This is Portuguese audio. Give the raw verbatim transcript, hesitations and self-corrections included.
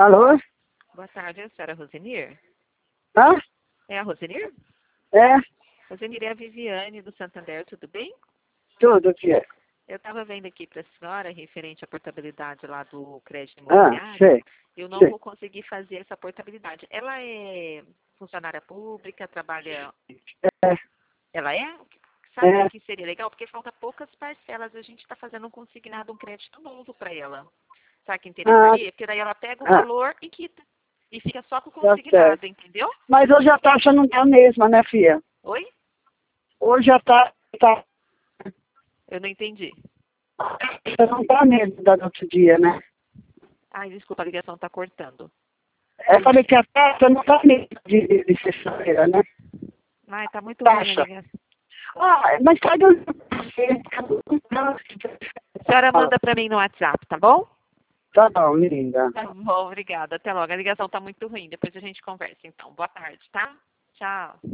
Alô? Boa tarde, é a senhora Rosenir? Hã? É a Rosenir? É? Rosenir, é a Viviane do Santander, tudo bem? Tudo, tia. Eu estava vendo aqui para a senhora, referente à portabilidade lá do crédito Ah, imobiliário, sei. eu não sei. vou conseguir fazer essa portabilidade. Ela é funcionária pública, trabalha... É, Ela é? Sabe é. o que seria legal? Porque falta poucas parcelas, a gente está fazendo um consignado, um crédito novo para ela. Sabe o que Ah, interessaria? Porque daí ela pega o ah, valor e quita. E fica só com o tá consignado, certo. entendeu? Mas hoje a taxa não tá a mesma, né, filha? Oi? Hoje a taxa tá, Eu não entendi. não tá a mesma da do outro dia, né? Ai, desculpa, a ligação está cortando. Eu Hoje... falei que a taxa não tá a mesma de, de, de sexta-feira, né? Ai, tá muito ruim a Taxa. ligação. Ah, mas cadê o... A senhora manda para mim no WhatsApp, tá bom? Tá bom, linda. Tá bom, obrigada. Até logo. A ligação tá muito ruim. Depois a gente conversa, então. Boa tarde, tá? Tchau.